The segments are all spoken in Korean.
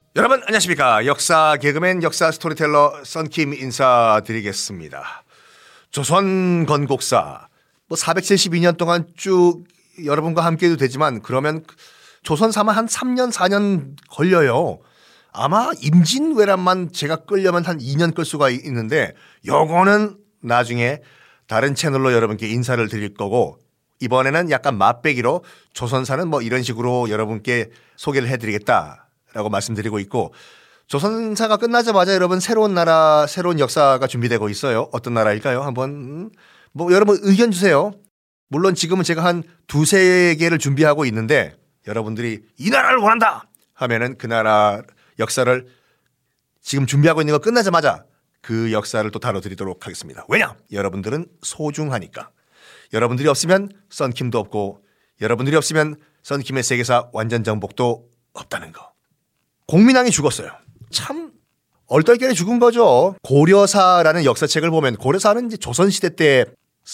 여러분 안녕하십니까. 역사 개그맨 역사 스토리텔러 썬킴 인사드리겠습니다. 조선 건국사 472년 동안 쭉 여러분과 함께해도 되지만 그러면 조선사만 한 3년 4년 걸려요. 아마 임진왜란만 제가 끌려면 한 2년 끌 수가 있는데 요거는 나중에 다른 채널로 여러분께 인사를 드릴 거고 이번에는 약간 맛배기로 조선사는 이런 식으로 여러분께 소개를 해드리겠다라고 말씀드리고 있고 조선사가 끝나자마자 여러분 새로운 나라 새로운 역사가 준비되고 있어요. 어떤 나라일까요? 한번 여러분 의견 주세요. 물론 지금은 제가 한 두세 개를 준비하고 있는데 여러분들이 이 나라를 원한다 하면은 그 나라 역사를 지금 준비하고 있는 거 끝나자마자 그 역사를 또 다뤄드리도록 하겠습니다. 왜냐? 여러분들은 소중하니까. 여러분들이 없으면 썬킴도 없고 여러분들이 없으면 썬킴의 세계사 완전 정복도 없다는 거. 공민왕이 죽었어요. 참 얼떨결에 죽은 거죠. 고려사라는 역사책을 보면 고려사는 이제 조선시대 때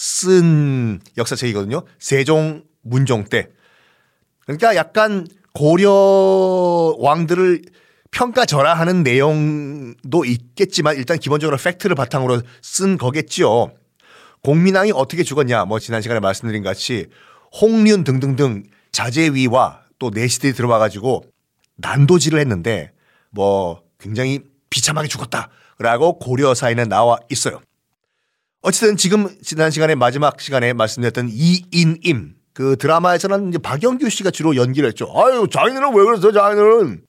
쓴 역사책이거든요. 세종, 문종 때. 그러니까 약간 고려 왕들을 평가절하하는 내용도 있겠지만 일단 기본적으로 팩트를 바탕으로 쓴 거겠지요. 공민왕이 어떻게 죽었냐? 지난 시간에 말씀드린 같이 홍륜 등등등 자제위와 또 내시들이 들어와가지고 난도질을 했는데 굉장히 비참하게 죽었다라고 고려사에는 나와 있어요. 어쨌든 지금 지난 시간에 마지막 시간에 말씀드렸던 이인임 그 드라마에서는 이제 박영규 씨가 주로 연기를 했죠. 아유 장인어른 왜 그러세요 장인어른.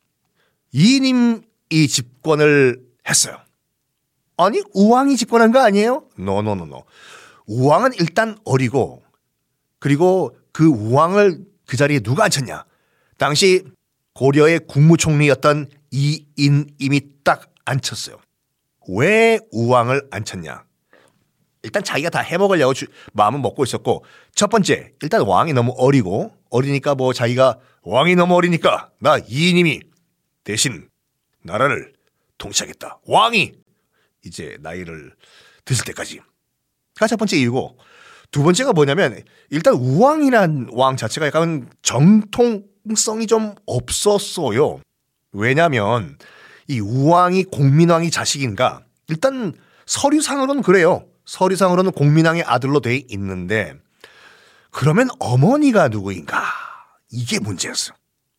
이인임이 집권을 했어요. 아니 우왕이 집권한 거 아니에요? 노노노노. 우왕은 일단 어리고 그리고 그 우왕을 그 자리에 누가 앉혔냐. 당시 고려의 국무총리였던 이인임이 딱 앉혔어요. 왜 우왕을 앉혔냐. 일단 자기가 다 해먹으려고 마음은 먹고 있었고 첫 번째 일단 왕이 너무 어리니까 자기가 왕이 너무 어리니까 나 이인임이 대신 나라를 통치하겠다. 왕이 이제 나이를 드실 때까지. 첫 번째 이유고 두 번째가 뭐냐면 일단 우왕이란 왕 자체가 약간 정통성이 좀 없었어요. 왜냐하면 이 우왕이 공민왕이 자식인가 일단 서류상으로는 그래요. 서류상으로는 공민왕의 아들로 돼 있는데 그러면 어머니가 누구인가 이게 문제였어요.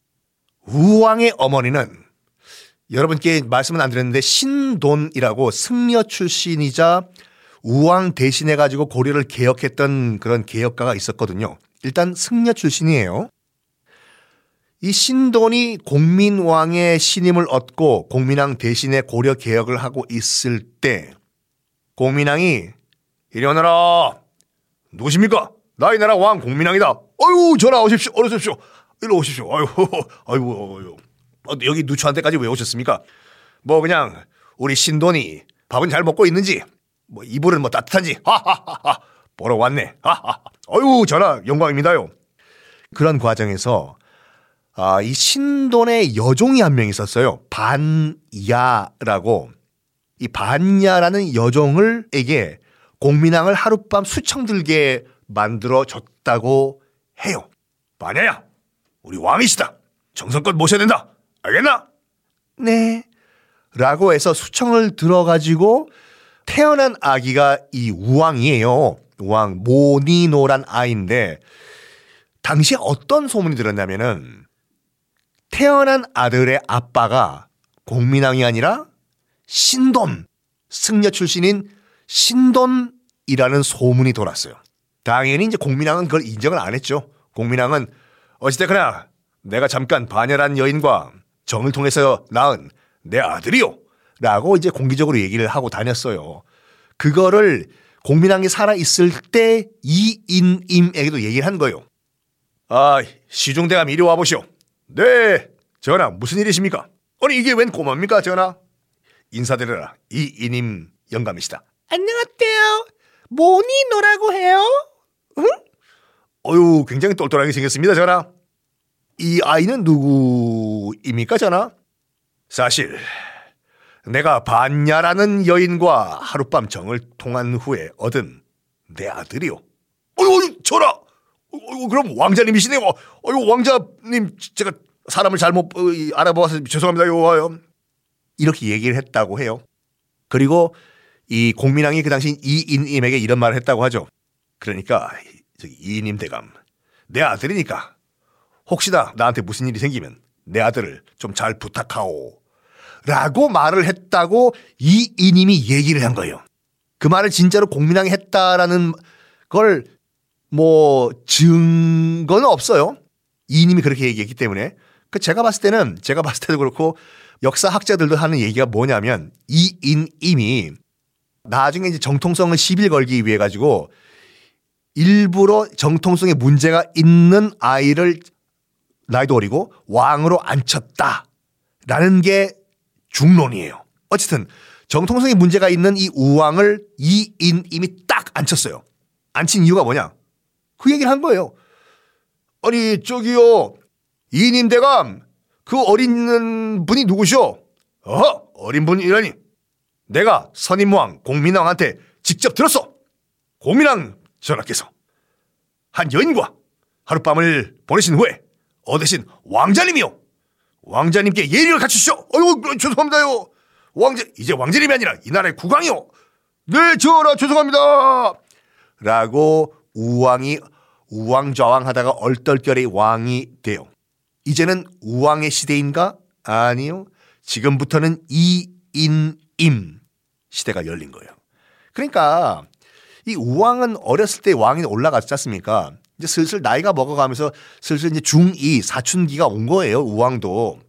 우왕의 어머니는 여러분께 말씀은 안 드렸는데 신돈이라고 승려 출신이자 우왕 대신해가지고 고려를 개혁했던 그런 개혁가가 있었거든요. 일단 승려 출신이에요. 이 신돈이 공민왕의 신임을 얻고 공민왕 대신에 고려 개혁을 하고 있을 때 공민왕이 이리 오너라. 누구십니까? 나 이 나라 왕 공민왕이다. 아유 전하 오십시오. 어서 오십시오. 이리 오십시오. 아유. 여기 누추한 데까지 왜 오셨습니까? 그냥 우리 신돈이 밥은 잘 먹고 있는지 이불은 따뜻한지 하하하하 보러 왔네. 하하하. 아유 전하 영광입니다요. 그런 과정에서 이 신돈의 여종이 한 명 있었어요. 반야라고. 이 반야라는 여종에게 공민왕을 하룻밤 수청 들게 만들어 줬다고 해요. 반야야 우리 왕이시다. 정성껏 모셔야 된다. 알겠나? 네. 라고 해서 수청을 들어가지고 태어난 아기가 이 우왕이에요. 우왕 모니노란 아이인데 당시에 어떤 소문이 들었냐면은 태어난 아들의 아빠가 공민왕이 아니라 신돈, 승려 출신인 신돈이라는 소문이 돌았어요. 당연히 이제 공민왕은 그걸 인정을 안 했죠. 공민왕은 어찌됐거나 내가 잠깐 반야란 여인과 정을 통해서 낳은 내 아들이요 라고 이제 공개적으로 얘기를 하고 다녔어요. 그거를 공민왕이 살아있을 때 이인임에게도 얘기를 한 거예요. 시중대감 이리 와보시오. 네 전하 무슨 일이십니까? 아니 이게 웬 고맙니까 전하? 인사드려라. 이인임 영감이시다. 안녕하세요. 모니노라고 해요. 응? 어유 굉장히 똘똘하게 생겼습니다 전하. 이 아이는 누구입니까 전하? 사실 내가 반야라는 여인과 하룻밤 정을 통한 후에 얻은 내 아들이요. 어유 전하. 그럼 왕자님이시네요. 왕자님 제가 사람을 잘못 알아봐서 죄송합니다요. 이렇게 얘기를 했다고 해요. 그리고 이 공민왕이 그 당시 이인임에게 이런 말을 했다고 하죠. 그러니까 이인임 대감, 내 아들이니까 혹시나 나한테 무슨 일이 생기면 내 아들을 좀 잘 부탁하오 라고 말을 했다고 이인임이 얘기를 한 거예요. 그 말을 진짜로 공민왕이 했다라는 걸 뭐 증거는 없어요. 이인임이 그렇게 얘기했기 때문에. 제가 봤을 때도 그렇고 역사학자들도 하는 얘기가 뭐냐면 이인임이 나중에 이제 정통성을 시비를 걸기 위해 가지고 일부러 정통성에 문제가 있는 아이를 나이도 어리고 왕으로 앉혔다라는 게 중론이에요. 어쨌든 정통성에 문제가 있는 이 우왕을 이인임이 딱 앉혔어요. 앉힌 이유가 뭐냐? 그 얘기를 한 거예요. 아니 저기요 이인임 대감 그 어린 분이 누구시오? 어린 분이라니. 내가 선임왕 공민왕한테 직접 들었어. 공민왕 전하께서 한 여인과 하룻밤을 보내신 후에 얻으신 왕자님이요. 왕자님께 예의를 갖추시오. 아이고 죄송합니다요. 이제 왕자님이 아니라 이 나라의 국왕이요. 네 전하 죄송합니다. 라고 우왕이 우왕좌왕하다가 얼떨결에 왕이 돼요. 이제는 우왕의 시대인가? 아니요. 지금부터는 이인임 시대가 열린 거예요. 그러니까 이 우왕은 어렸을 때 왕이 올라갔지 않습니까? 이제 슬슬 나이가 먹어가면서 슬슬 이제 중2 사춘기가 온 거예요. 우왕도.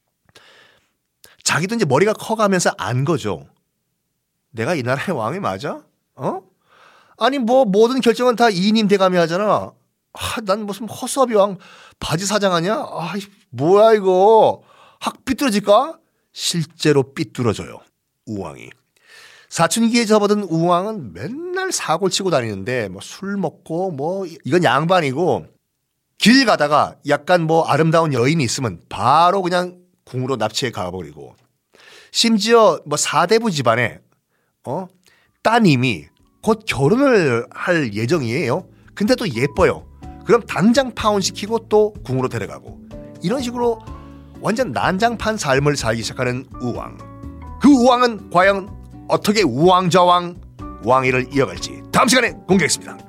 자기도 이제 머리가 커가면서 안 거죠. 내가 이 나라의 왕이 맞아? 아니 뭐 모든 결정은 다 이인임 대감이 하잖아. 난 무슨 허수아비 왕 바지 사장하냐? 뭐야 이거. 확 삐뚤어질까? 실제로 삐뚤어져요. 우왕이. 사춘기에 접어든 우왕은 맨날 사고를 치고 다니는데 뭐 술 먹고 뭐 이건 양반이고 길 가다가 약간 뭐 아름다운 여인이 있으면 바로 그냥 궁으로 납치해 가버리고 심지어 뭐 사대부 집안에 따님이 곧 결혼을 할 예정이에요. 근데 또 예뻐요. 그럼 당장 파혼시키고 또 궁으로 데려가고 이런 식으로 완전 난장판 삶을 살기 시작하는 우왕. 그 우왕은 과연 어떻게 우왕좌왕 왕위를 이어갈지 다음 시간에 공개하겠습니다.